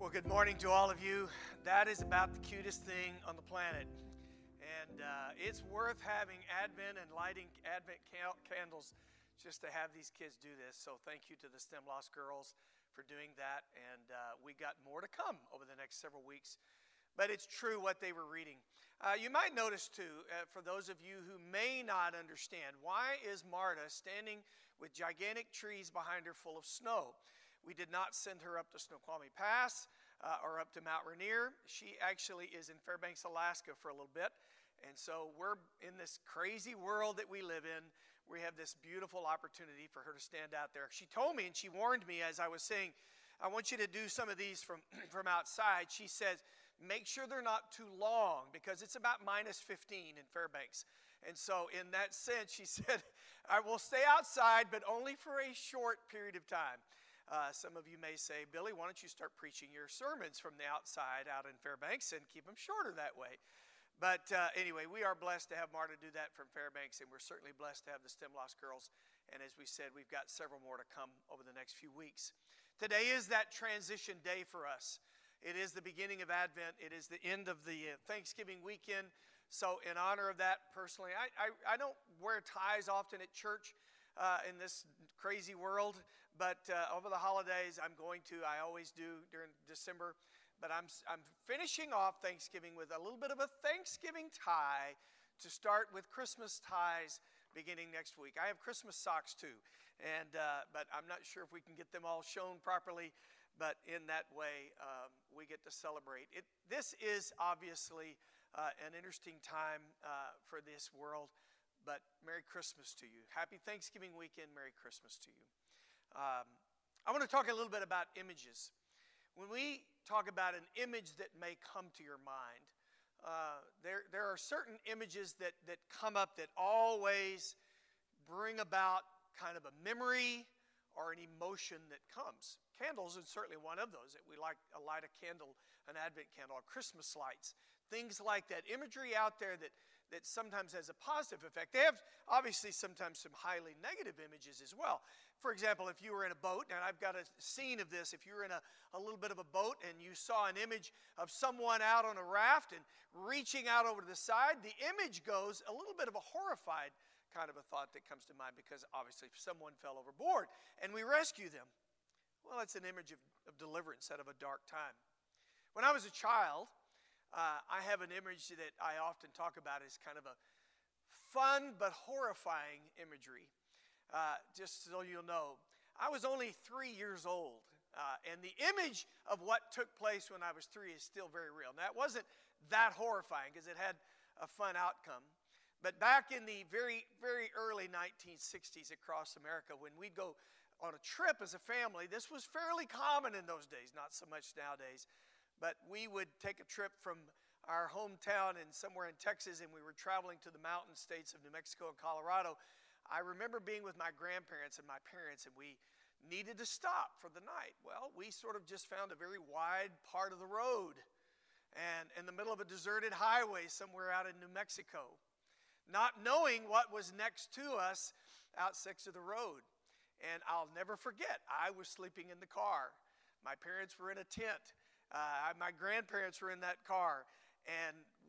Well, good morning to all of you. That is about the cutest thing on the planet. And it's worth having Advent and lighting Advent candles just to have these kids do this. So thank you to the STEM Lost girls for doing that. And we got more to come over the next several weeks. But it's true what they were reading. You might notice, too, for those of you who may not understand, why is Marta standing with gigantic trees behind her full of snow? We did not send her up to Snoqualmie Pass or up to Mount Rainier. She actually is in Fairbanks, Alaska for a little bit. And so we're in this crazy world that we live in. We have this beautiful opportunity for her to stand out there. She told me and she warned me as I was saying, I want you to do some of these from outside. She says, make sure they're not too long because it's about minus 15 in Fairbanks. And so in that sense, she said, I will stay outside, but only for a short period of time. Some of you may say, Billy, why don't you start preaching your sermons from the outside out in Fairbanks and keep them shorter that way? But anyway, we are blessed to have Marta do that from Fairbanks, and we're certainly blessed to have the STEM Lost girls. And as we said, we've got several more to come over the next few weeks. Today is that transition day for us. It is the beginning of Advent. It is the end of the Thanksgiving weekend. So in honor of that, personally, I don't wear ties often at church in this crazy world. But over the holidays, I'm going to. I always do during December. But I'm finishing off Thanksgiving with a little bit of a Thanksgiving tie to start with Christmas ties beginning next week. I have Christmas socks too, but I'm not sure if we can get them all shown properly. But in that way, we get to celebrate. This is obviously an interesting time for this world. But Merry Christmas to you. Happy Thanksgiving weekend. Merry Christmas to you. I want to talk a little bit about images. When we talk about an image that may come to your mind, there are certain images that come up that always bring about kind of a memory or an emotion that comes. Candles is certainly one of those. We like to light a candle, an Advent candle, or Christmas lights, things like that. Imagery out there that sometimes has a positive effect. They have obviously sometimes some highly negative images as well. For example, if you were in a boat, and I've got a scene of this, if you were in a little bit of a boat and you saw an image of someone out on a raft and reaching out over to the side, the image goes a little bit of a horrified kind of a thought that comes to mind because obviously someone fell overboard and we rescue them. Well, it's an image of deliverance out of a dark time. When I was a child, I have an image that I often talk about as kind of a fun but horrifying imagery. Just so you'll know, I was only 3 years old, and the image of what took place when I was 3 is still very real. Now, it wasn't that horrifying because it had a fun outcome. But back in the very, very early 1960s across America, when we'd go on a trip as a family, this was fairly common in those days, not so much nowadays. But we would take a trip from our hometown and somewhere in Texas, and we were traveling to the mountain states of New Mexico and Colorado. I remember being with my grandparents and my parents, and we needed to stop for the night. Well, we sort of just found a very wide part of the road and in the middle of a deserted highway somewhere out in New Mexico, not knowing what was next to us out next to the road. And I'll never forget, I was sleeping in the car. My parents were in a tent. My grandparents were in that car, and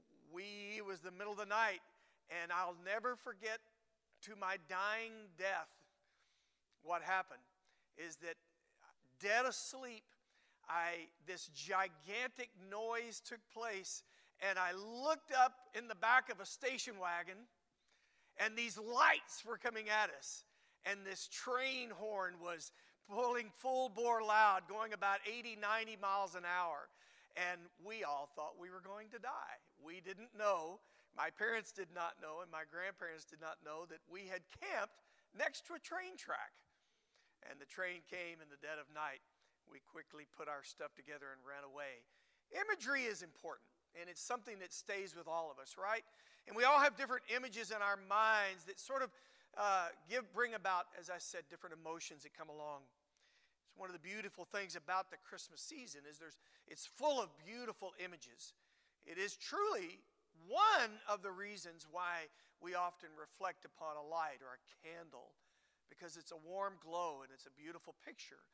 it was the middle of the night, and I'll never forget to my dying death what happened is that dead asleep, this gigantic noise took place, and I looked up in the back of a station wagon, and these lights were coming at us, and this train horn was pulling full bore loud, going about 80, 90 miles an hour. And we all thought we were going to die. We didn't know, my parents did not know, and my grandparents did not know that we had camped next to a train track. And the train came in the dead of night. We quickly put our stuff together and ran away. Imagery is important, and it's something that stays with all of us, right? And we all have different images in our minds that sort of bring about, as I said, different emotions that come along. It's one of the beautiful things about the Christmas season is it's full of beautiful images. It is truly one of the reasons why we often reflect upon a light or a candle, because it's a warm glow and it's a beautiful picture.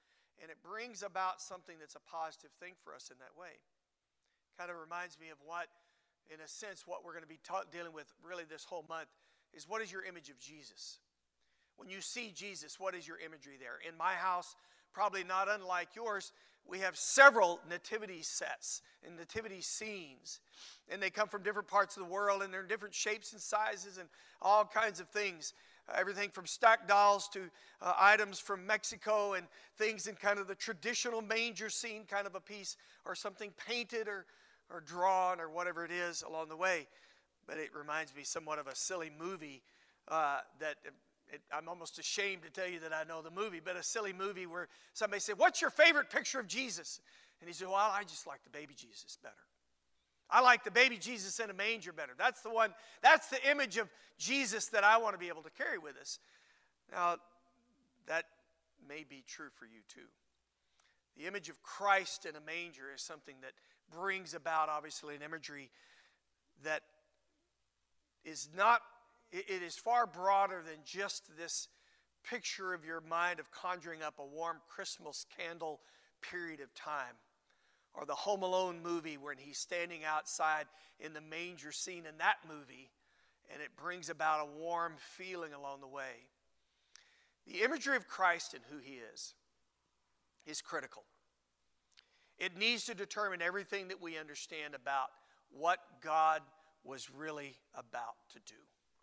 and it brings about something that's a positive thing for us in that way. Kind of reminds me of what, in a sense, what we're going to be dealing with really this whole month is, what is your image of Jesus? When you see Jesus, what is your imagery there? In my house, probably not unlike yours, we have several nativity sets and nativity scenes. And they come from different parts of the world, and they're in different shapes and sizes and all kinds of things. Everything from stacked dolls to items from Mexico, and things in kind of the traditional manger scene kind of a piece, or something painted or drawn or whatever it is along the way. But it reminds me somewhat of a silly movie I'm almost ashamed to tell you that I know the movie, but a silly movie where somebody said, "What's your favorite picture of Jesus?" And he said, "Well, I just like the baby Jesus better. I like the baby Jesus in a manger better. That's the one, that's the image of Jesus that I want to be able to carry with us." Now, that may be true for you too. The image of Christ in a manger is something that brings about, obviously, an imagery that is not, it is far broader than just this picture of your mind of conjuring up a warm Christmas candle period of time, or the Home Alone movie when he's standing outside in the manger scene in that movie, and it brings about a warm feeling along the way. The imagery of Christ and who he is critical. It needs to determine everything that we understand about what God was really about to do.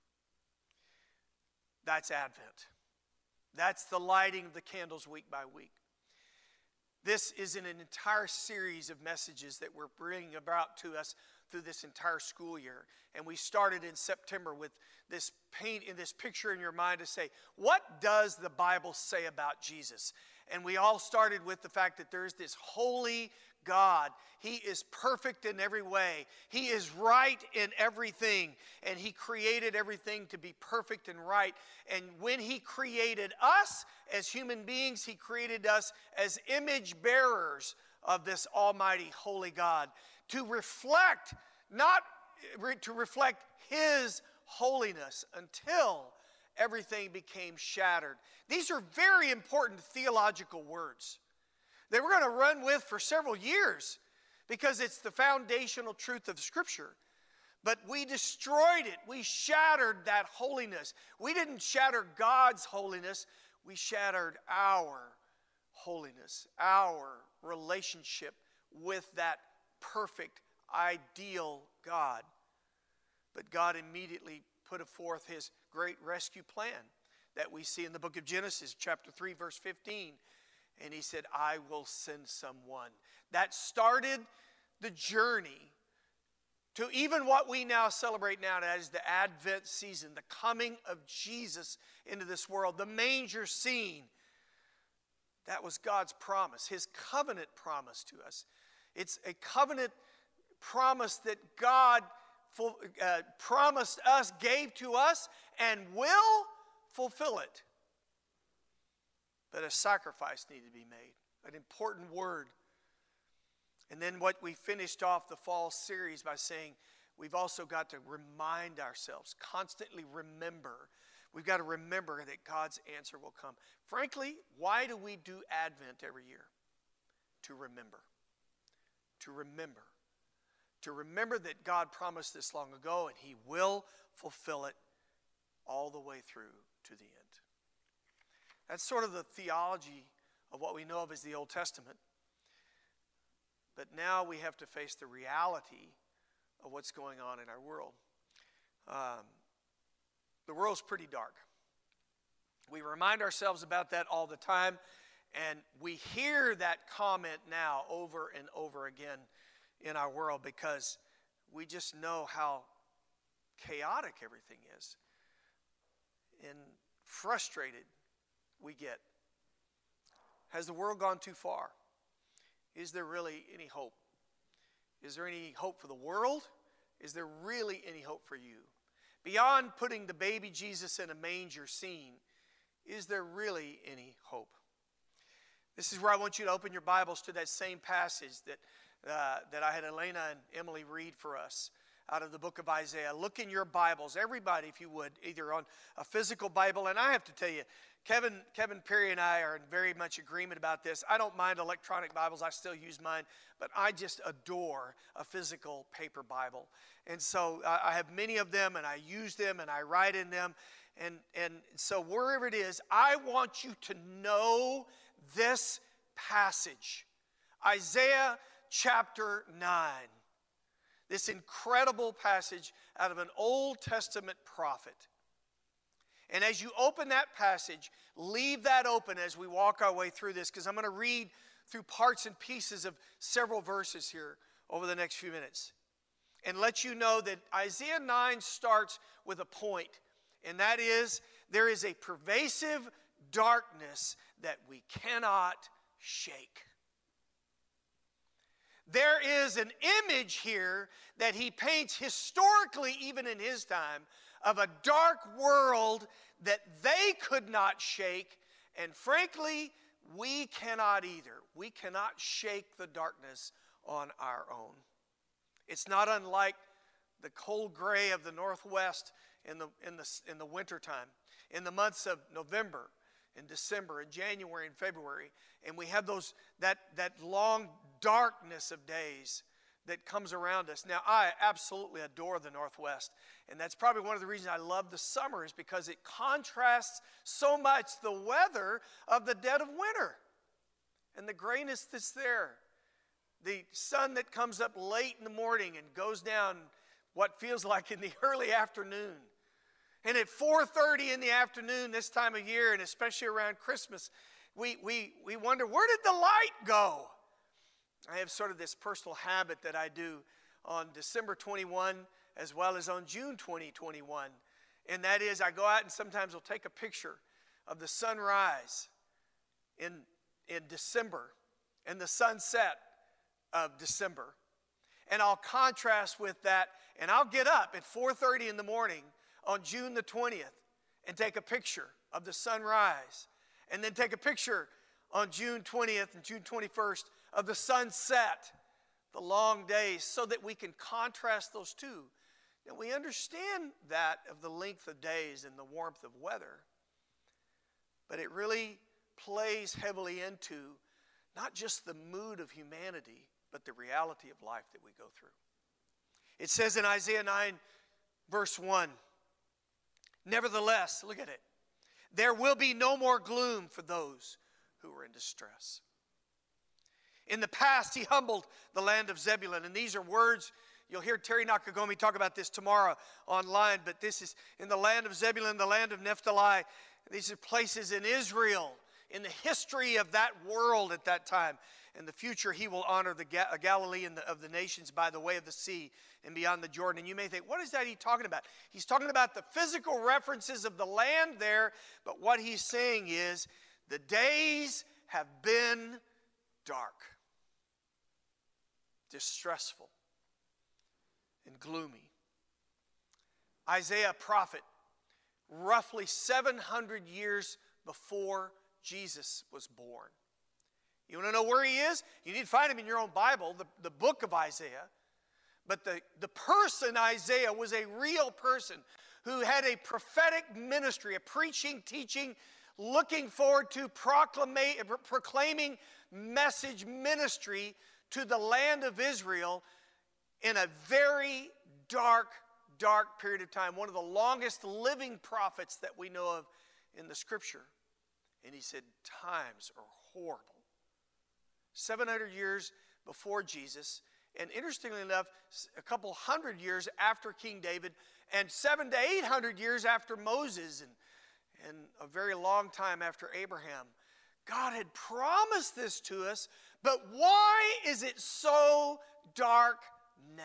That's Advent. That's the lighting of the candles week by week. This is an entire series of messages that we're bringing about to us through this entire school year. And we started in September with this picture in your mind to say, what does the Bible say about Jesus? And we all started with the fact that there's this holy God. He is perfect in every way. He is right in everything. And he created everything to be perfect and right. And when he created us as human beings, he created us as image bearers of this almighty holy God, to reflect, not to reflect his holiness until everything became shattered. These are very important theological words that we're going to run with for several years, because it's the foundational truth of Scripture. But we destroyed it. We shattered that holiness. We didn't shatter God's holiness. We shattered our holiness, our relationship with that perfect, ideal God. But God immediately put forth his great rescue plan that we see in the book of Genesis, chapter 3, verse 15. And he said, "I will send someone." That started the journey to even what we now celebrate now as the Advent season, the coming of Jesus into this world, the manger scene. That was God's promise, his covenant promise to us. It's a covenant promise that God promised us, gave to us, and will fulfill it. But a sacrifice needed to be made, an important word. And then what we finished off the fall series by saying, we've also got to remind ourselves, constantly remember. We've got to remember that God's answer will come. Frankly, why do we do Advent every year? To remember. To remember. To remember that God promised this long ago, and he will fulfill it all the way through to the end. That's sort of the theology of what we know of as the Old Testament. But now we have to face the reality of what's going on in our world. The world's pretty dark. We remind ourselves about that all the time, and we hear that comment now over and over again in our world, because we just know how chaotic everything is and frustrated we get. Has the world gone too far? Is there really any hope? Is there any hope for the world? Is there really any hope for you? Beyond putting the baby Jesus in a manger scene, is there really any hope? This is where I want you to open your Bibles to that same passage that I had Elena and Emily read for us out of the book of Isaiah. Look in your Bibles, everybody, if you would, either on a physical Bible. And I have to tell you, Kevin Perry and I are in very much agreement about this. I don't mind electronic Bibles. I still use mine. But I just adore a physical paper Bible. And so I have many of them, and I use them, and I write in them. And so wherever it is, I want you to know this passage. Isaiah chapter 9. This incredible passage out of an Old Testament prophet. And as you open that passage, leave that open as we walk our way through this, because I'm going to read through parts and pieces of several verses here over the next few minutes. And let you know that Isaiah 9 starts with a point, and that is, there is a pervasive darkness that we cannot shake. There is an image here that he paints historically, even in his time, of a dark world that they could not shake, and frankly, we cannot either. We cannot shake the darkness on our own. It's not unlike the cold gray of the Northwest in the wintertime, in the months of November and December and January and February, and we have that long darkness of days that comes around us. Now, I absolutely adore the Northwest, and that's probably one of the reasons I love the summer, is because it contrasts so much the weather of the dead of winter and the grayness that's there. The sun that comes up late in the morning and goes down what feels like in the early afternoon. And at 4:30 in the afternoon this time of year, and especially around Christmas, we wonder, where did the light go? I have sort of this personal habit that I do on December 21 as well as on June 2021. And that is, I go out and sometimes I'll take a picture of the sunrise in December and the sunset of December. And I'll contrast with that, and I'll get up at 4:30 in the morning on June the 20th and take a picture of the sunrise, and then take a picture on June 20th and June 21st of the sunset, the long days, so that we can contrast those two. Now, we understand that of the length of days and the warmth of weather, but it really plays heavily into not just the mood of humanity, but the reality of life that we go through. It says in Isaiah 9, verse 1, nevertheless, look at it, there will be no more gloom for those who are in distress. In the past, he humbled the land of Zebulun. And these are words, you'll hear Terry Nakagomi talk about this tomorrow online, but this is in the land of Zebulun, the land of Naphtali. These are places in Israel, in the history of that world at that time. In the future, he will honor the Galilee of the nations by the way of the sea and beyond the Jordan. And you may think, what is that he's talking about? He's talking about the physical references of the land there, but what he's saying is, the days have been dark, distressful, and gloomy. Isaiah, prophet, roughly 700 years before Jesus was born. You want to know where he is? You need to find him in your own Bible, the book of Isaiah. But the person Isaiah was a real person who had a prophetic ministry, a preaching, teaching, looking forward to proclaiming message ministry to the land of Israel in a very dark period of time. One of the longest living prophets that we know of in the scripture. And he said, times are horrible. 700 years before Jesus, and interestingly enough, a couple hundred years after King David, and 700 to 800 years after Moses, and a very long time after Abraham. God had promised this to us, but why is it so dark now?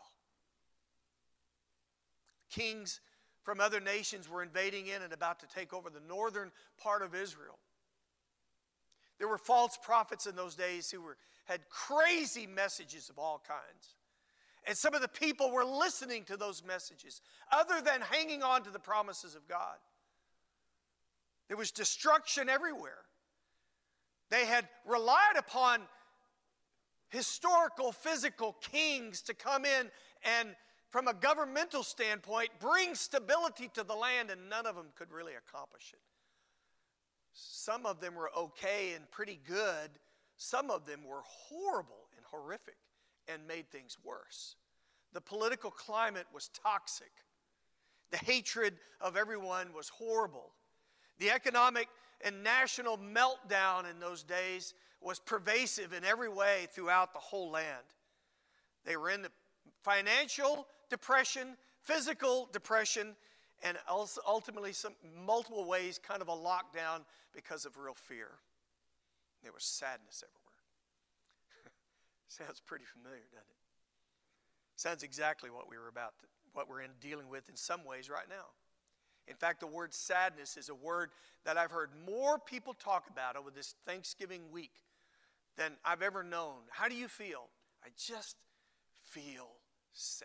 Kings from other nations were invading in and about to take over the northern part of Israel. There were false prophets in those days who had crazy messages of all kinds. And some of the people were listening to those messages, other than hanging on to the promises of God. There was destruction everywhere. They had relied upon historical, physical kings to come in and from a governmental standpoint, bring stability to the land, and none of them could really accomplish it. Some of them were okay and pretty good. Some of them were horrible and horrific and made things worse. The political climate was toxic. The hatred of everyone was horrible. The economic and national meltdown in those days was pervasive in every way throughout the whole land. They were in the financial depression, physical depression, and ultimately multiple ways kind of a lockdown because of real fear. There was sadness everywhere. Sounds pretty familiar, doesn't it? Sounds exactly what we're dealing with in some ways right now. In fact, the word sadness is a word that I've heard more people talk about over this Thanksgiving week than I've ever known. How do you feel? I just feel sad.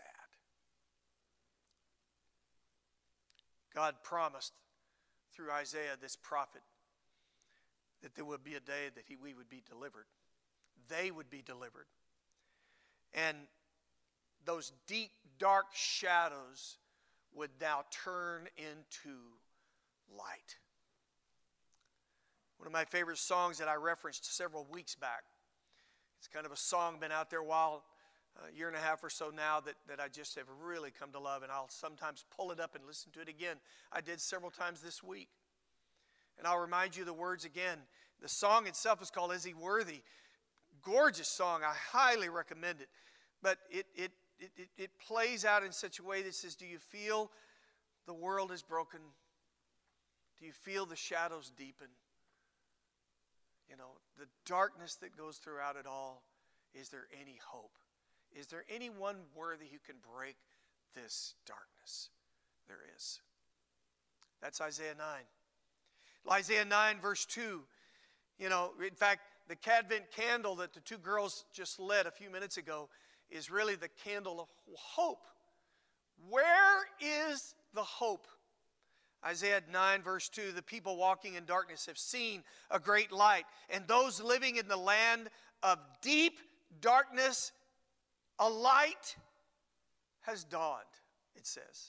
God promised through Isaiah, this prophet, that there would be a day that we would be delivered. They would be delivered. And those deep, dark shadows would now turn into light. One of my favorite songs that I referenced several weeks back. It's kind of a song, been out there a while, a year and a half or so now, that I just have really come to love, and I'll sometimes pull it up and listen to it again. I did several times this week. And I'll remind you the words again. The song itself is called Is He Worthy? Gorgeous song. I highly recommend it. But it plays out in such a way that says, do you feel the world is broken? Do you feel the shadows deepen? You know, the darkness that goes throughout it all. Is there any hope? Is there anyone worthy who can break this darkness? There is. That's Isaiah 9. Isaiah 9 verse 2. You know, in fact, the Advent candle that the two girls just lit a few minutes ago is really the candle of hope. Where is the hope? Isaiah 9 verse 2, the people walking in darkness have seen a great light, and those living in the land of deep darkness, a light has dawned, it says.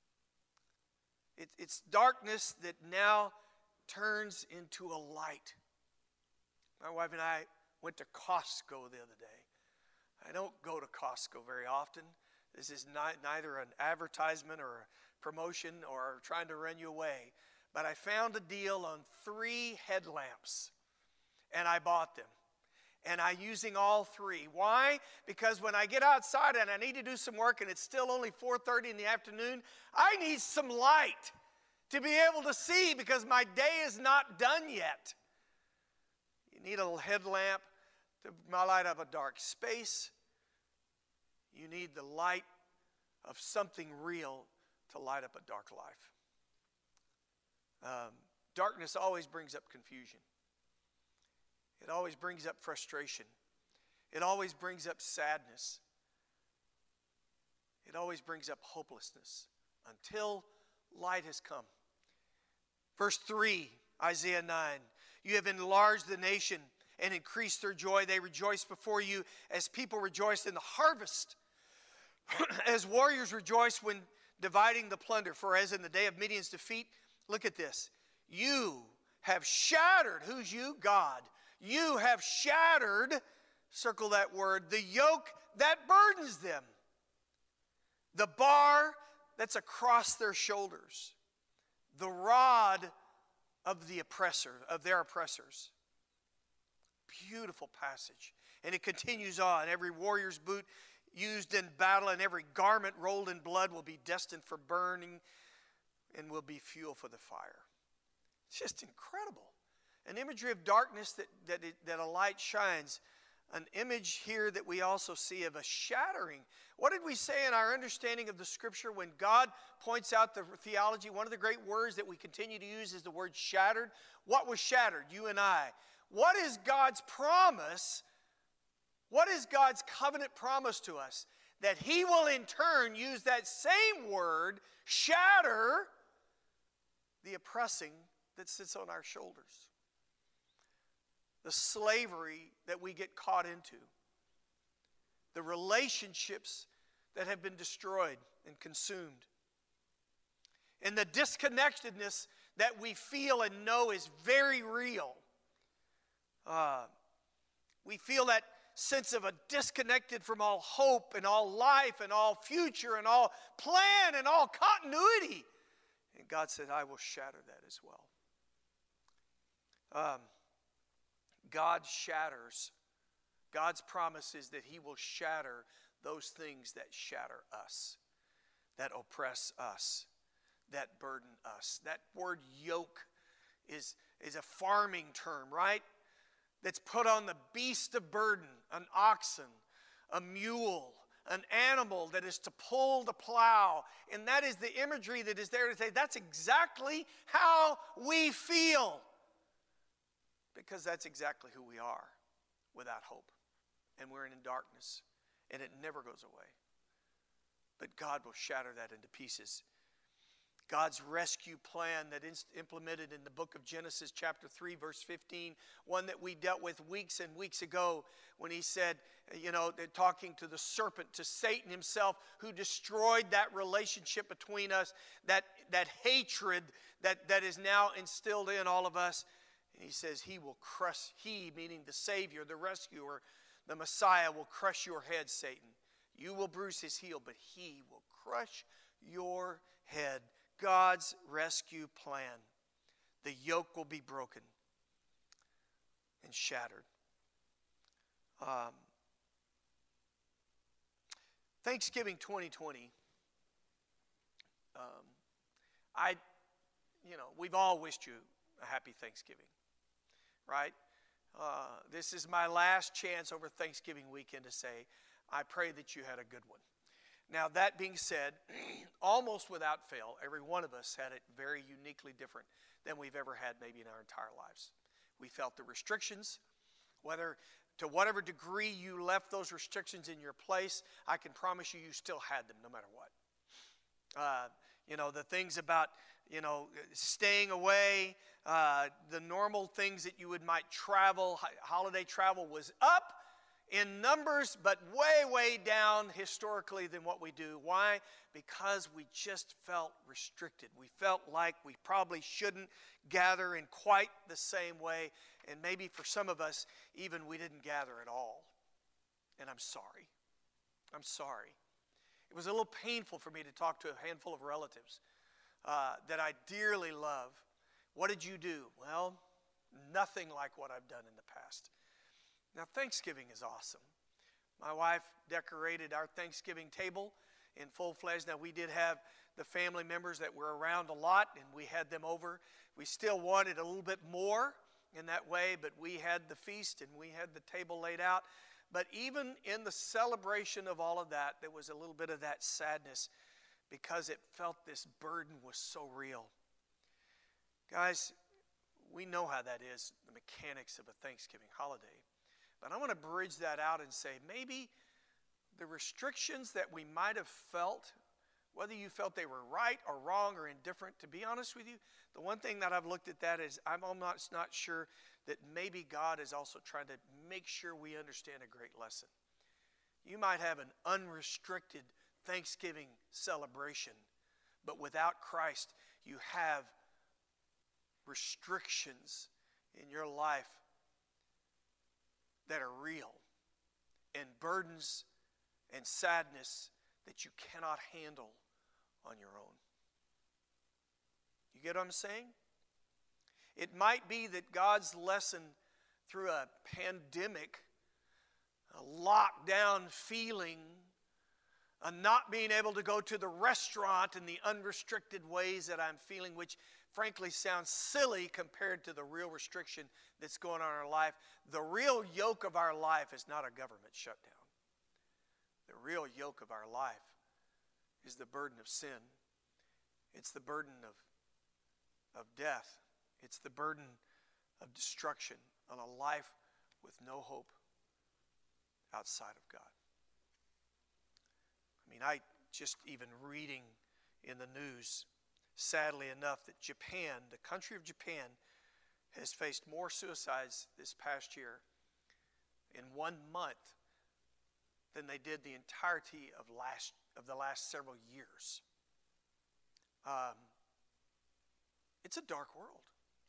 It's darkness that now turns into a light. My wife and I went to Costco the other day. I don't go to Costco very often. This is neither an advertisement or a promotion or trying to run you away. But I found a deal on 3 headlamps, and I bought them. And I'm using all 3. Why? Because when I get outside and I need to do some work and it's still only 4:30 in the afternoon, I need some light to be able to see because my day is not done yet. You need a headlamp to light up a dark space. You need the light of something real to light up a dark life. Darkness always brings up confusion. It always brings up frustration. It always brings up sadness. It always brings up hopelessness until light has come. Verse 3, Isaiah 9. You have enlarged the nation and increased their joy. They rejoice before you as people rejoice in the harvest, as warriors rejoice when dividing the plunder. For as in the day of Midian's defeat, look at this. You have shattered, who's you? God. You have shattered, circle that word, the yoke that burdens them. The bar that's across their shoulders. The rod of the oppressor, of their oppressors. Beautiful passage. And it continues on. Every warrior's boot used in battle and every garment rolled in blood will be destined for burning and will be fuel for the fire. It's just incredible. An imagery of darkness that a light shines. An image here that we also see of a shattering. What did we say in our understanding of the Scripture when God points out the theology? One of the great words that we continue to use is the word shattered. What was shattered? You and I. What is God's promise? What is God's covenant promise to us? That He will in turn use that same word, shatter, the oppressing that sits on our shoulders. The slavery that we get caught into. The relationships that have been destroyed and consumed. And the disconnectedness that we feel and know is very real. We feel that sense of a disconnected from all hope and all life and all future and all plan and all continuity. And God said, I will shatter that as well. God shatters. God's promise is that He will shatter those things that shatter us, that oppress us, that burden us. That word yoke is a farming term, right? That's put on the beast of burden, an oxen, a mule, an animal that is to pull the plow. And that is the imagery that is there to say that's exactly how we feel. Because that's exactly who we are, without hope. And we're in darkness, and it never goes away. But God will shatter that into pieces. God's rescue plan that is implemented in the book of Genesis chapter 3 verse 15, one that we dealt with weeks and weeks ago when He said, talking to the serpent, to Satan himself, who destroyed that relationship between us, that hatred that is now instilled in all of us. And He says He will crush, He, meaning the Savior, the rescuer, the Messiah, will crush your head, Satan. You will bruise his heel, but He will crush your head. God's rescue plan. The yoke will be broken and shattered. Thanksgiving 2020. We've all wished you a happy Thanksgiving, right? This is my last chance over Thanksgiving weekend to say, I pray that you had a good one. Now, that being said, almost without fail, every one of us had it very uniquely different than we've ever had maybe in our entire lives. We felt the restrictions, to whatever degree you left those restrictions in your place, I can promise you still had them no matter what. The things about, staying away, the normal things that you might travel, holiday travel was up in numbers, but way down historically than what we do. Why? Because we just felt restricted. We felt like we probably shouldn't gather in quite the same way. And maybe for some of us, even we didn't gather at all. And I'm sorry. I'm sorry. It was a little painful for me to talk to a handful of relatives that I dearly love. What did you do? Well, nothing like what I've done in the past. Now, Thanksgiving is awesome. My wife decorated our Thanksgiving table in full-fledged. Now, we did have the family members that were around a lot, and we had them over. We still wanted a little bit more in that way, but we had the feast and we had the table laid out. But even in the celebration of all of that, there was a little bit of that sadness because it felt this burden was so real. Guys, we know how that is, the mechanics of a Thanksgiving holiday. But I want to bridge that out and say maybe the restrictions that we might have felt, whether you felt they were right or wrong or indifferent, to be honest with you, the one thing that I've looked at that is I'm almost not sure that maybe God is also trying to make sure we understand a great lesson. You might have an unrestricted Thanksgiving celebration, but without Christ, you have restrictions in your life that are real, and burdens and sadness that you cannot handle on your own. You get what I'm saying? It might be that God's lesson through a pandemic, a lockdown feeling, a not being able to go to the restaurant in the unrestricted ways that I'm feeling, which frankly sounds silly compared to the real restriction that's going on in our life. The real yoke of our life is not a government shutdown. The real yoke of our life is the burden of sin. It's the burden of death. It's the burden of destruction on a life with no hope outside of God. I just even reading in the news, sadly enough, that Japan, the country of Japan, has faced more suicides this past year in 1 month than they did the entirety of the last several years. It's a dark world.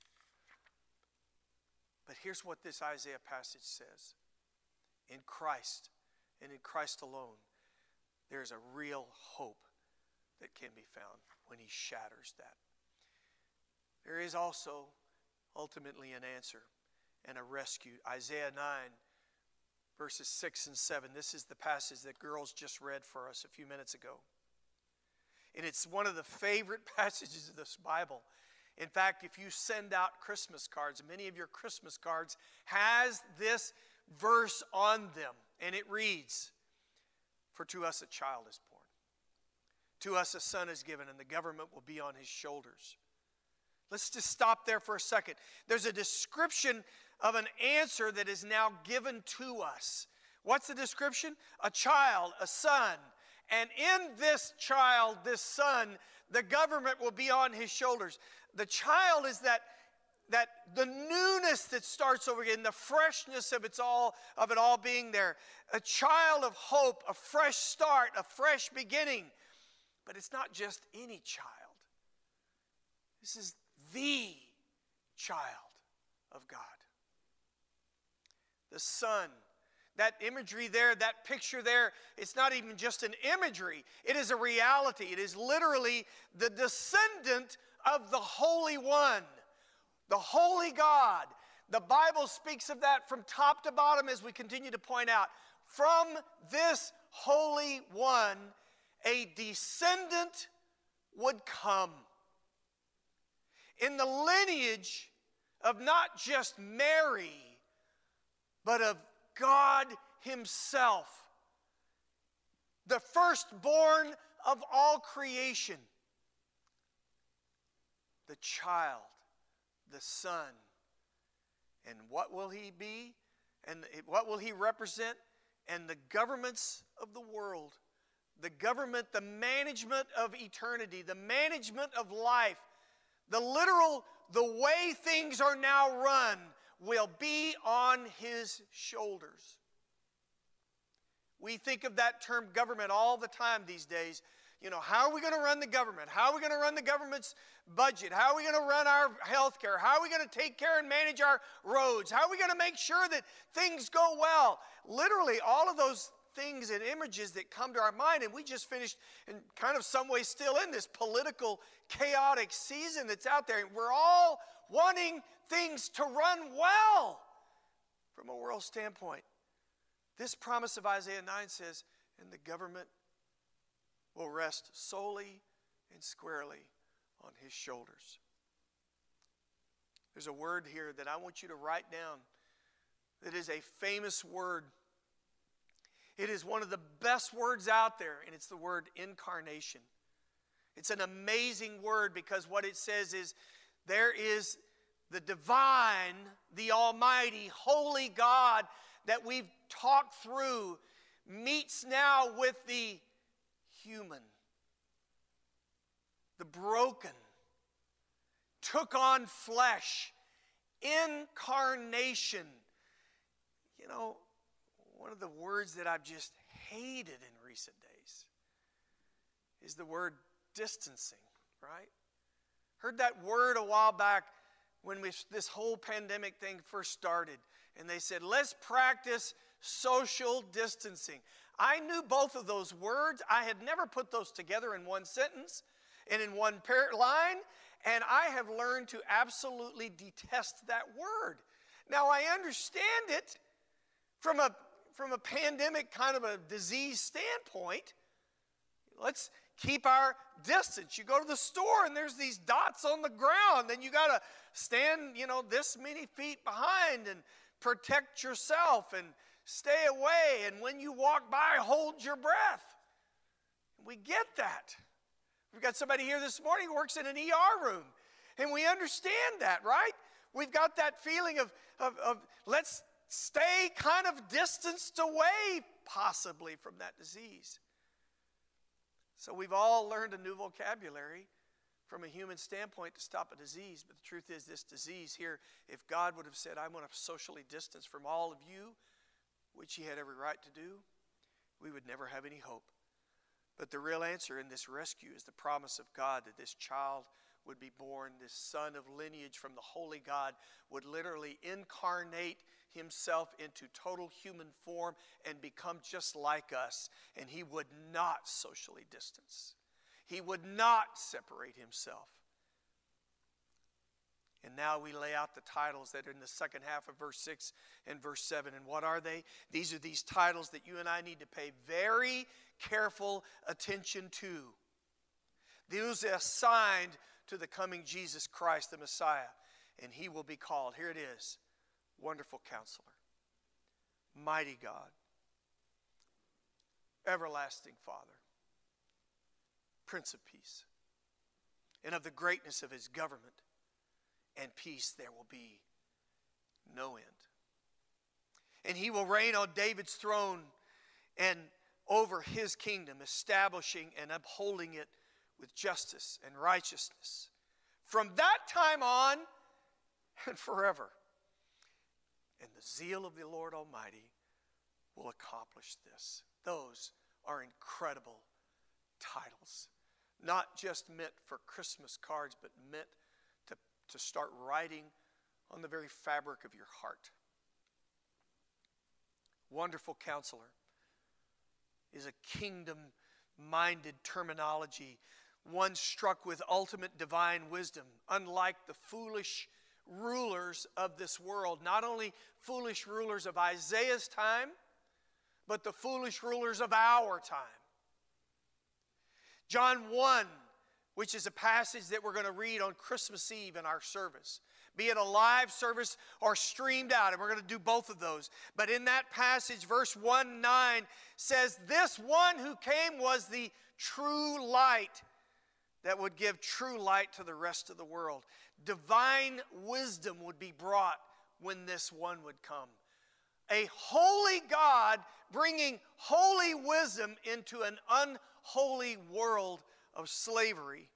But here's what this Isaiah passage says. In Christ, and in Christ alone, there's a real hope that can be found when He shatters that. There is also ultimately an answer and a rescue. Isaiah 9, verses 6 and 7. This is the passage that girls just read for us a few minutes ago. And it's one of the favorite passages of this Bible. In fact, if you send out Christmas cards, many of your Christmas cards has this verse on them. And it reads, "For to us a child is born. To us a son is given, and the government will be on His shoulders." Let's just stop there for a second. There's a description of an answer that is now given to us. What's the description? A child, a son. And in this child, this son, the government will be on His shoulders. The child is that the newness that starts over again, the freshness of it all being there. A child of hope, a fresh start, a fresh beginning. But it's not just any child. This is the child of God. The Son. That imagery there, that picture there, it's not even just an imagery. It is a reality. It is literally the descendant of the Holy One. The Holy God. The Bible speaks of that from top to bottom as we continue to point out. From this Holy One, a descendant would come. In the lineage of not just Mary, but of God Himself, the firstborn of all creation, the child, the Son. And what will He be? And what will He represent? And the governments of the world, the government, the management of eternity, the management of life, the way things are now run will be on His shoulders. We think of that term government all the time these days. You know, how are we going to run the government? How are we going to run the government's budget? How are we going to run our health care? How are we going to take care and manage our roads? How are we going to make sure that things go well? Literally, all of those things and images that come to our mind, and we just finished, in kind of some ways still in this political, chaotic season that's out there. We're all wanting things to run well from a world standpoint. This promise of Isaiah 9 says, and the government will rest solely and squarely on His shoulders. There's a word here that I want you to write down that is a famous word. It is one of the best words out there, and it's the word incarnation. It's an amazing word because what it says is there is the divine, the almighty, holy God that we've talked through meets now with the human, the broken, took on flesh, incarnation. You know, one of the words that I've just hated in recent days is the word distancing, right? Heard that word a while back when this whole pandemic thing first started. And they said, let's practice social distancing. I knew both of those words. I had never put those together in one sentence and in one line. And I have learned to absolutely detest that word. Now, I understand it from a pandemic kind of a disease standpoint. Let's keep our distance. You go to the store and there's these dots on the ground. Then you got to stand, this many feet behind and protect yourself and stay away. And when you walk by, hold your breath. We get that. We've got somebody here this morning who works in an ER room. And we understand that, right? We've got that feeling of let's stay kind of distanced away, possibly, from that disease. So we've all learned a new vocabulary from a human standpoint to stop a disease. But the truth is, this disease here, if God would have said, I want to socially distance from all of you, which He had every right to do, we would never have any hope. But the real answer in this rescue is the promise of God that this child would be born, this son of lineage from the holy God would literally incarnate himself into total human form and become just like us. And he would not socially distance. He would not separate himself. And now we lay out the titles that are in the second half of verse 6 and verse 7. And what are they? These are these titles that you and I need to pay very careful attention to. These are assigned to the coming Jesus Christ, the Messiah. And he will be called, here it is, Wonderful Counselor, Mighty God, Everlasting Father, Prince of Peace. And of the greatness of his government and peace there will be no end. And he will reign on David's throne and over his kingdom, establishing and upholding it with justice and righteousness from that time on and forever. And the zeal of the Lord Almighty will accomplish this. Those are incredible titles. Not just meant for Christmas cards, but meant to start writing on the very fabric of your heart. Wonderful Counselor is a kingdom-minded terminology, one struck with ultimate divine wisdom, unlike the foolish rulers of this world. Not only foolish rulers of Isaiah's time, but the foolish rulers of our time. John 1, which is a passage that we're going to read on Christmas Eve in our service, be it a live service or streamed out, and we're going to do both of those. But in that passage, verse 1:9 says, "This one who came was the true light that would give true light to the rest of the world." Divine wisdom would be brought when this one would come. A holy God bringing holy wisdom into an unholy world of slavery.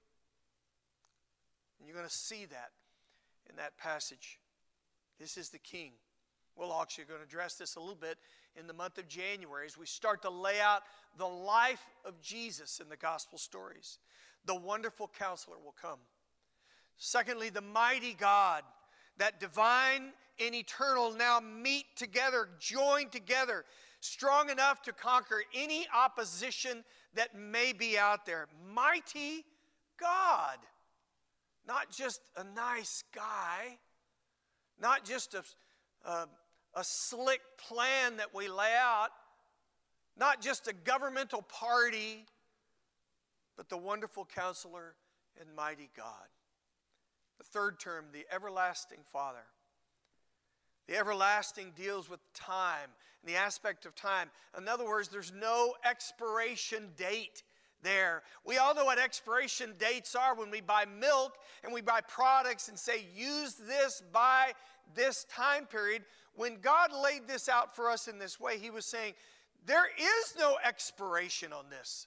And you're going to see that in that passage. This is the King. We're actually going to address this a little bit in the month of January as we start to lay out the life of Jesus in the gospel stories. The Wonderful Counselor will come. Secondly, the Mighty God, that divine and eternal now meet together, join together, strong enough to conquer any opposition that may be out there. Mighty God. Not just a nice guy. Not just a slick plan that we lay out. Not just a governmental party. But the Wonderful Counselor and Mighty God. The third term, the Everlasting Father. The everlasting deals with time and the aspect of time. In other words, there's no expiration date there. We all know what expiration dates are when we buy milk and we buy products and say, use this by this time period. When God laid this out for us in this way, he was saying, there is no expiration on this.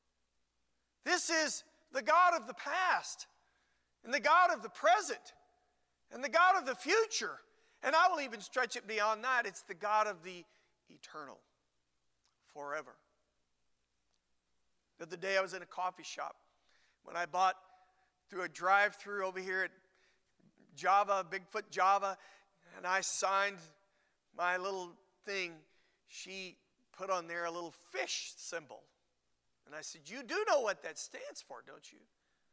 This is the God of the past and the God of the present and the God of the future. And I will even stretch it beyond that. It's the God of the eternal, forever. The other day I was in a coffee shop when I bought through a drive-thru over here at Java, Bigfoot Java, and I signed my little thing. She put on there a little fish symbol. And I said, you do know what that stands for, don't you?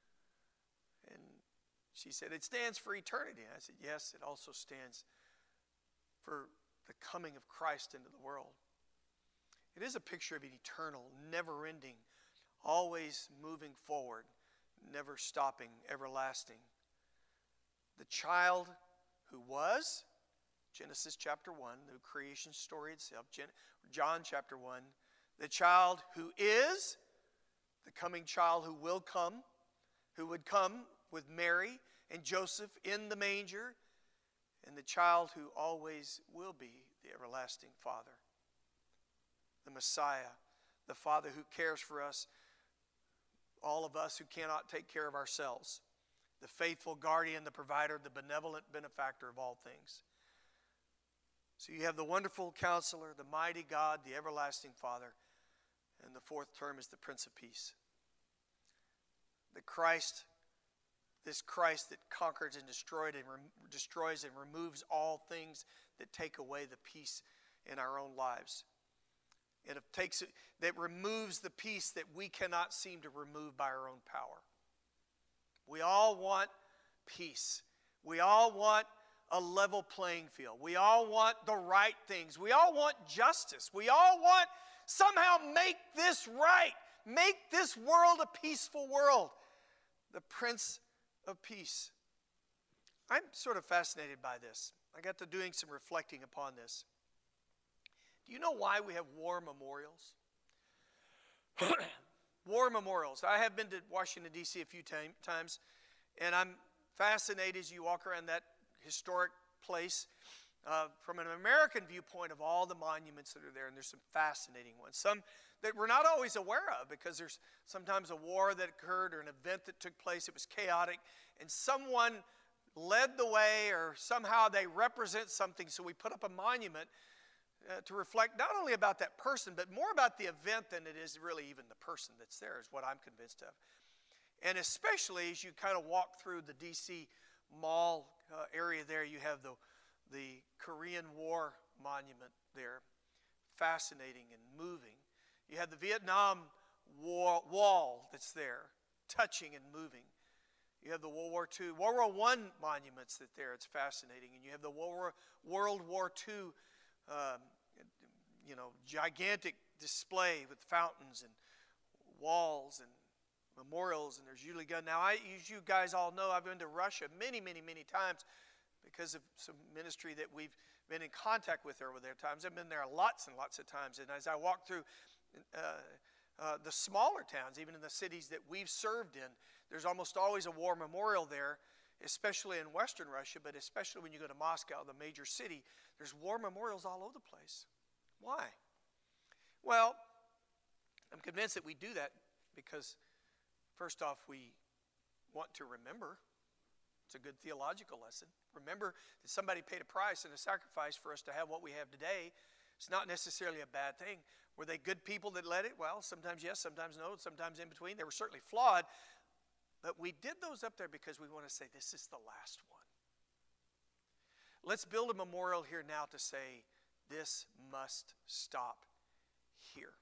And she said, it stands for eternity. And I said, yes, it also stands for the coming of Christ into the world. It is a picture of an eternal, never-ending, always moving forward, never stopping, everlasting. The child who was, Genesis chapter 1, the creation story itself, John chapter 1, the child who is, the coming child who will come, who would come with Mary and Joseph in the manger, and the child who always will be, the everlasting Father, the Messiah, the Father who cares for us, all of us who cannot take care of ourselves, the faithful guardian, the provider, the benevolent benefactor of all things. So you have the Wonderful Counselor, the Mighty God, the Everlasting Father. And the fourth term is the Prince of Peace. The Christ, this Christ that conquers and destroys and removes all things that take away the peace in our own lives. And that removes the peace that we cannot seem to remove by our own power. We all want peace. We all want a level playing field. We all want the right things. We all want justice. We all want somehow make this right. Make this world a peaceful world. The Prince of Peace. I'm sort of fascinated by this. I got to doing some reflecting upon this. Do you know why we have war memorials? War memorials. I have been to Washington, D.C. a few times, and I'm fascinated as you walk around that historic place from an American viewpoint of all the monuments that are there, and there's some fascinating ones. Some that we're not always aware of because there's sometimes a war that occurred or an event that took place. It was chaotic, and someone led the way or somehow they represent something, so we put up a monument to reflect not only about that person, but more about the event than it is really even the person that's there, is what I'm convinced of. And especially as you kind of walk through the D.C. Mall area there, you have the Korean War monument there, fascinating and moving. You have the Vietnam War wall that's there, touching and moving. You have the World War II, World War I monuments that there, it's fascinating. And you have the World War II gigantic display with fountains and walls and memorials, and there's usually gun. Now, as you guys all know, I've been to Russia many, many, many times because of some ministry that we've been in contact with over there times. I've been there lots and lots of times, and as I walk through the smaller towns, even in the cities that we've served in, there's almost always a war memorial there, especially in Western Russia, but especially when you go to Moscow, the major city, there's war memorials all over the place. Why? Well, I'm convinced that we do that because, first off, we want to remember. It's a good theological lesson. Remember that somebody paid a price and a sacrifice for us to have what we have today. It's not necessarily a bad thing. Were they good people that led it? Well, sometimes yes, sometimes no, sometimes in between. They were certainly flawed. But we did those up there because we want to say this is the last one. Let's build a memorial here now to say this must stop here.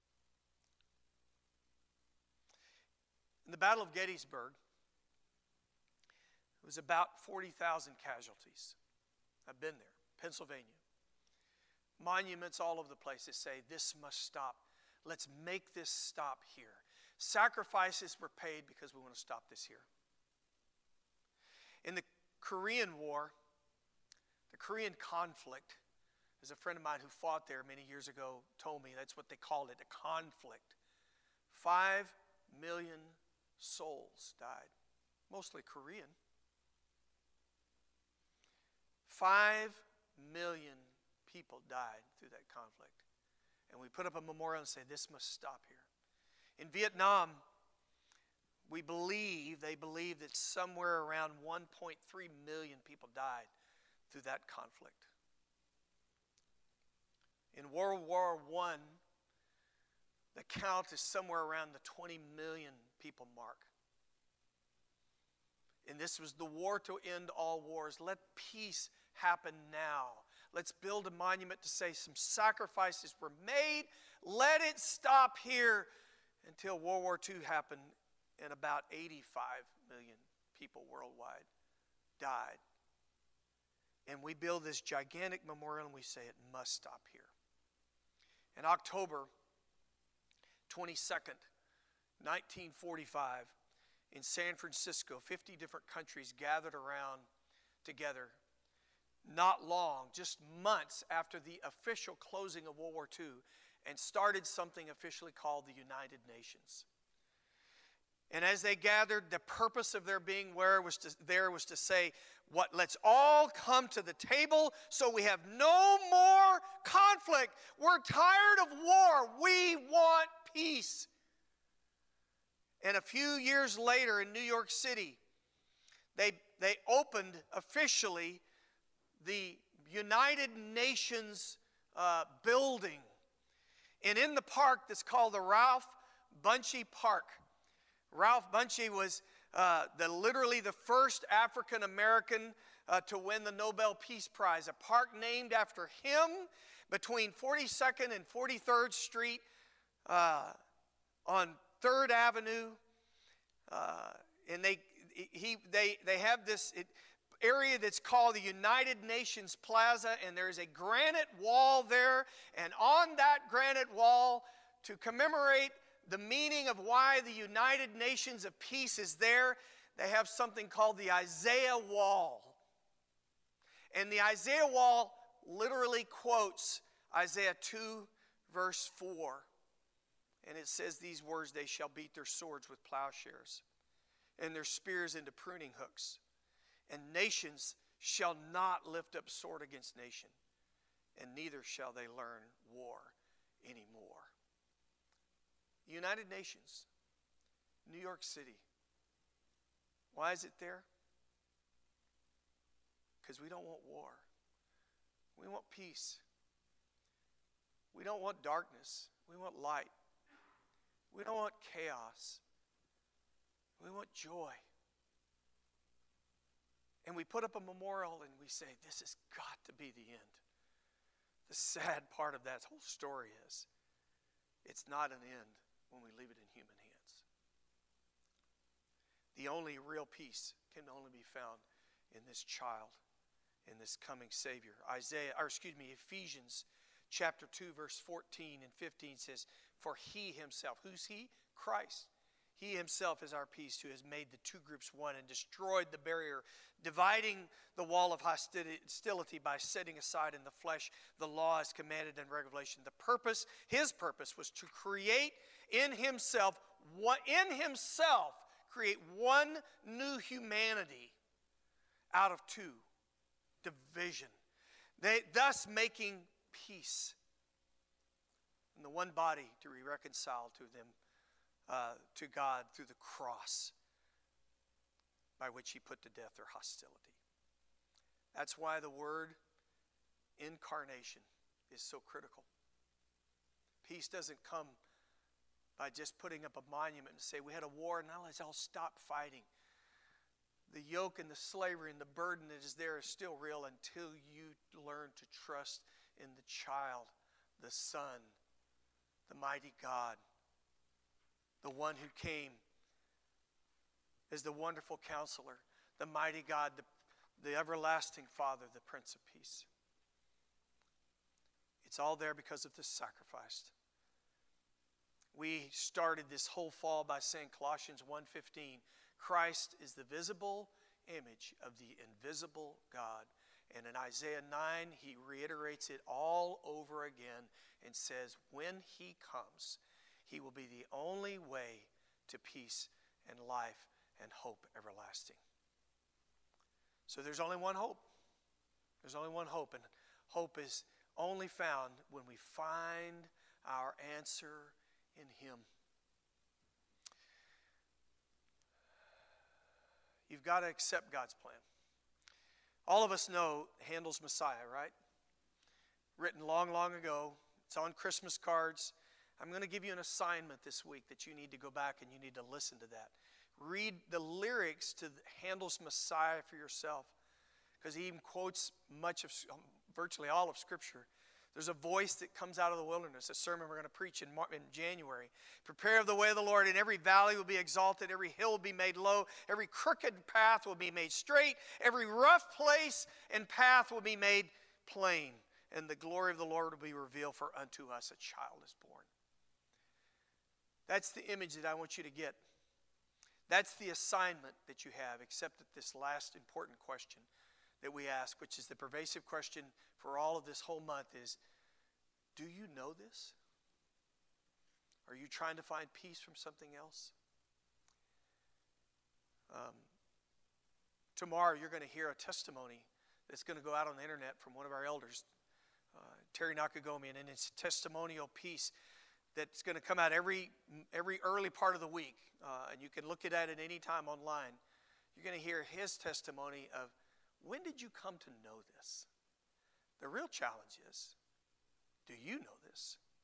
In the Battle of Gettysburg, it was about 40,000 casualties. I've been there, Pennsylvania. Monuments all over the place that say this must stop. Let's make this stop here. Sacrifices were paid because we want to stop this here. In the Korean War, the Korean conflict, as a friend of mine who fought there many years ago told me, that's what they called it, a conflict. 5 million souls died, mostly Korean. 5 million people died through that conflict. And we put up a memorial and say, this must stop here. In Vietnam, they believe that somewhere around 1.3 million people died through that conflict. In World War I, the count is somewhere around the 20 million people mark. And this was the war to end all wars. Let peace happen now. Let's build a monument to say some sacrifices were made. Let it stop here until World War II happened and about 85 million people worldwide died. And we build this gigantic memorial and we say it must stop here. In October 22nd, 1945, in San Francisco, 50 different countries gathered around together, not long, just months after the official closing of World War II, and started something officially called the United Nations. And as they gathered, the purpose of their being was to say, let's all come to the table so we have no more conflict. We're tired of war. We want peace. And a few years later in New York City, they opened officially the United Nations building. And in the park that's called the Ralph Bunche Park. Ralph Bunche was literally the first African American to win the Nobel Peace Prize. A park named after him between 42nd and 43rd Street on 3rd Avenue. And they have this area that's called the United Nations Plaza, and there's a granite wall there. And on that granite wall, to commemorate the meaning of why the United Nations of Peace is there, they have something called the Isaiah Wall. And the Isaiah Wall literally quotes Isaiah 2, verse 4. And it says these words, "They shall beat their swords with plowshares, and their spears into pruning hooks. And nations shall not lift up sword against nation, and neither shall they learn war anymore." United Nations, New York City. Why is it there? Because we don't want war. We want peace. We don't want darkness. We want light. We don't want chaos. We want joy. And we put up a memorial and we say, this has got to be the end. The sad part of that whole story is, it's not an end when we leave it in human hands. The only real peace can only be found in this child, in this coming Savior. Ephesians chapter 2, verse 14 and 15 says, "For he himself," who's he? Christ. "He himself is our peace, who has made the two groups one and destroyed the barrier, dividing the wall of hostility by setting aside in the flesh the law as commanded in Revelation." His purpose was to create in himself create one new humanity out of two. Division. Thus making peace. And the one body to be reconciled to them, to God through the cross, by which he put to death their hostility. That's why the word incarnation is so critical. Peace doesn't come by just putting up a monument and say, we had a war, and now let's all stop fighting. The yoke and the slavery and the burden that is there is still real until you learn to trust in the child, the Son, the mighty God, the one who came as the wonderful Counselor, the mighty God, the everlasting Father, the Prince of Peace. It's all there because of this sacrifice. We started this whole fall by saying Colossians 1:15, Christ is the visible image of the invisible God. And in Isaiah 9, he reiterates it all over again and says, when he comes, he will be the only way to peace and life and hope everlasting. So there's only one hope. There's only one hope, and hope is only found when we find our answer in him. You've got to accept God's plan. All of us know Handel's Messiah, right? Written long, long ago. It's on Christmas cards. I'm going to give you an assignment this week that you need to go back and you need to listen to that. Read the lyrics to Handel's Messiah for yourself, because he even quotes virtually all of Scripture. There's a voice that comes out of the wilderness, a sermon we're going to preach in January. Prepare the way of the Lord, and every valley will be exalted, every hill will be made low, every crooked path will be made straight, every rough place and path will be made plain, and the glory of the Lord will be revealed, for unto us a child is born. That's the image that I want you to get. That's the assignment that you have, except that this last important question that we ask, which is the pervasive question for all of this whole month, is, do you know this? Are you trying to find peace from something else? Tomorrow you're going to hear a testimony that's going to go out on the internet from one of our elders, Terry Nakagomi, and it's a testimonial piece that's going to come out every early part of the week, and you can look at it at any time online. You're going to hear his testimony of, when did you come to know this? The real challenge is, do you know this?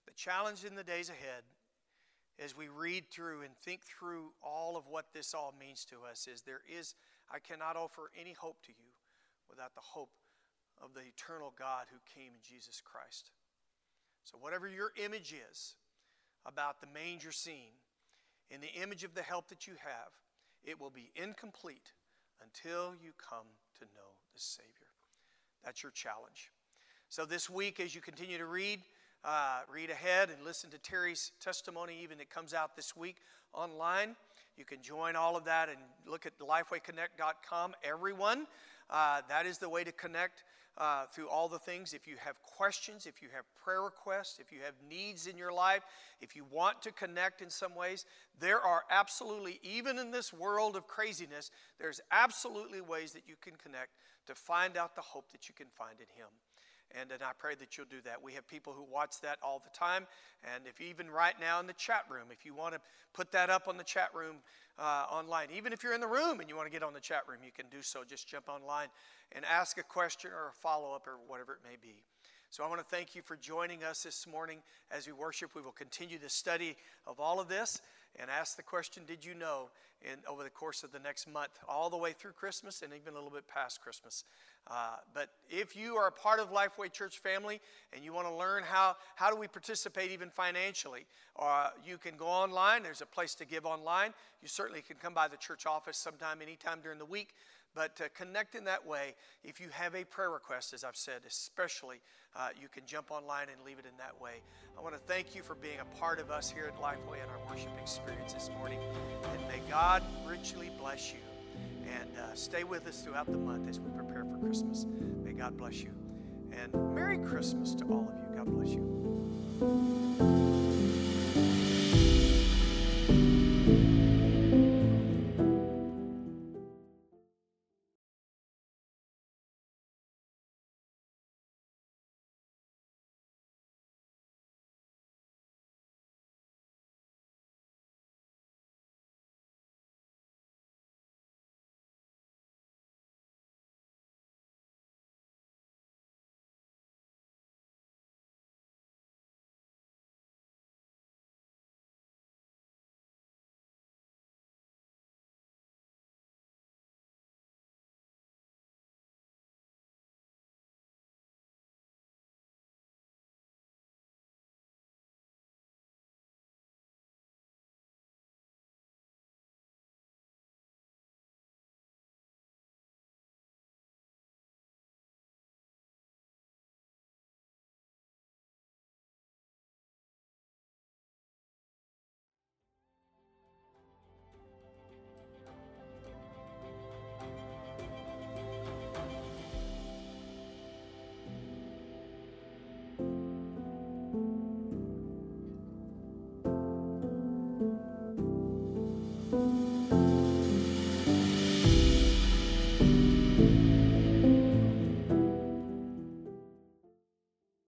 The challenge in the days ahead, as we read through and think through all of what this all means to us, is I cannot offer any hope to you without the hope of the eternal God who came in Jesus Christ. So whatever your image is about the manger scene, in the image of the help that you have, it will be incomplete until you come to know the Savior. That's your challenge. So this week, as you continue to read ahead and listen to Terry's testimony, even that comes out this week online. You can join all of that and look at lifewayconnect.com. Everyone, that is the way to connect through all the things. If you have questions, if you have prayer requests, if you have needs in your life, if you want to connect in some ways, there are absolutely, even in this world of craziness, there's absolutely ways that you can connect to find out the hope that you can find in Him. And I pray that you'll do that. We have people who watch that all the time. And if even right now in the chat room, if you want to put that up on the chat room online, even if you're in the room and you want to get on the chat room, you can do so. Just jump online and ask a question or a follow-up or whatever it may be. So I want to thank you for joining us this morning as we worship. We will continue the study of all of this and ask the question, did you know, over the course of the next month, all the way through Christmas and even a little bit past Christmas. But if you are a part of Lifeway Church family and you want to learn how do we participate even financially, you can go online. There's a place to give online. You certainly can come by the church office sometime, anytime during the week. But connect in that way. If you have a prayer request, as I've said, especially, you can jump online and leave it in that way. I want to thank you for being a part of us here at Lifeway and our worship experience this morning. And may God richly bless you. And stay with us throughout the month as we prepare for Christmas. May God bless you. And Merry Christmas to all of you. God bless you.